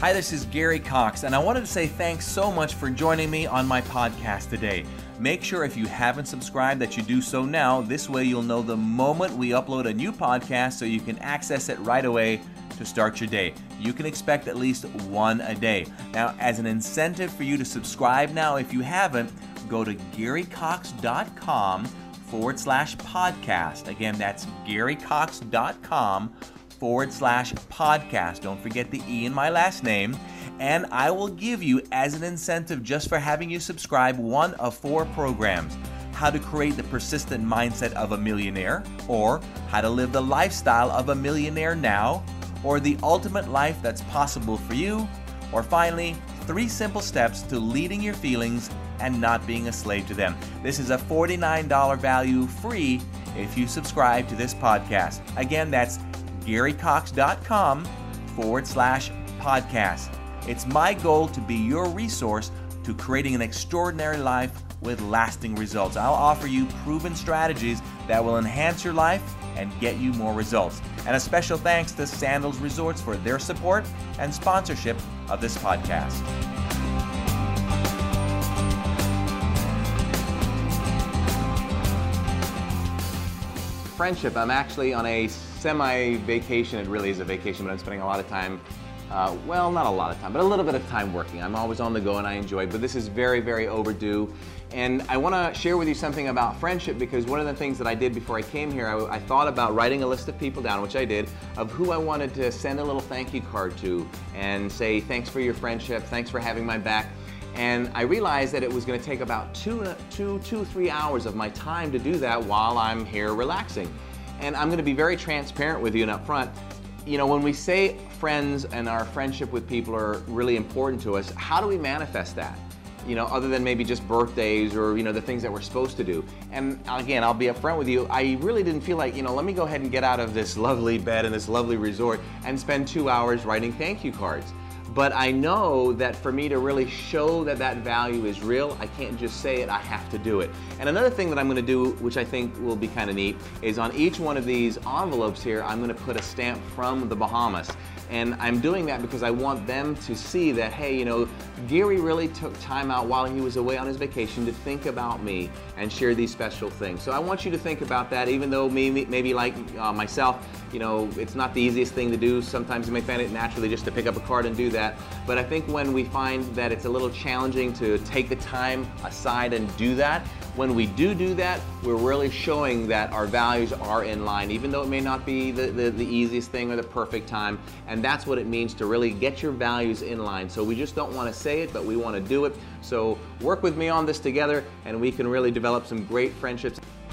Hi, this is Gary Cox, and I wanted to say thanks so much for joining me on my podcast today. Make sure if you haven't subscribed that you do so now. This way you'll know the moment we upload a new podcast so you can access it right away to start your day. You can expect at least one a day. Now, as an incentive for you to subscribe now, if you haven't, go to garycox.com/podcast. Again, that's garycox.com/podcast. Don't forget the E in my last name. And I will give you, as an incentive just for having you subscribe, one of 4 programs: How to Create the Persistent Mindset of a Millionaire, or How to Live the Lifestyle of a Millionaire Now, or The Ultimate Life That's Possible for You, or finally, 3 Simple Steps to Leading Your Feelings and Not Being a Slave to Them. This is a $49 value, free, if you subscribe to this podcast. Again, that's garycox.com/podcast. It's my goal to be your resource to creating an extraordinary life with lasting results. I'll offer you proven strategies that will enhance your life and get you more results. And a special thanks to Sandals Resorts for their support and sponsorship of this podcast. Friendship. I'm actually on a semi-vacation. It really is a vacation, but I'm spending a lot of time, well, not a lot of time, but a little bit of time working. I'm always on the go and I enjoy it, but this is very, very overdue. And I want to share with you something about friendship, because one of the things that I did before I came here, I thought about writing a list of people down, which I did, of who I wanted to send a little thank you card to and say, thanks for your friendship, thanks for having my back. And I realized that it was going to take about 3 hours of my time to do that while I'm here relaxing. And I'm going to be very transparent with you and up front. You know, when we say friends and our friendship with people are really important to us, how do we manifest that? You know, other than maybe just birthdays or, you know, the things that we're supposed to do. And again, I'll be upfront with you, I really didn't feel like, you know, let me go ahead and get out of this lovely bed and this lovely resort and spend 2 hours writing thank you cards. But I know that for me to really show that that value is real, I can't just say it, I have to do it. And another thing that I'm going to do, which I think will be kind of neat, is on each one of these envelopes here, I'm going to put a stamp from the Bahamas. And I'm doing that because I want them to see that, hey, you know, Gary really took time out while he was away on his vacation to think about me and share these special things. So I want you to think about that, even though maybe like myself, you know, it's not the easiest thing to do. Sometimes you may find it naturally just to pick up a card and do that. But I think when we find that it's a little challenging to take the time aside and do that, when we do that, we're really showing that our values are in line, even though it may not be the easiest thing or the perfect time. And that's what it means to really get your values in line. So we just don't want to say it, but we want to do it. So work with me on this together, and we can really develop some great friendships.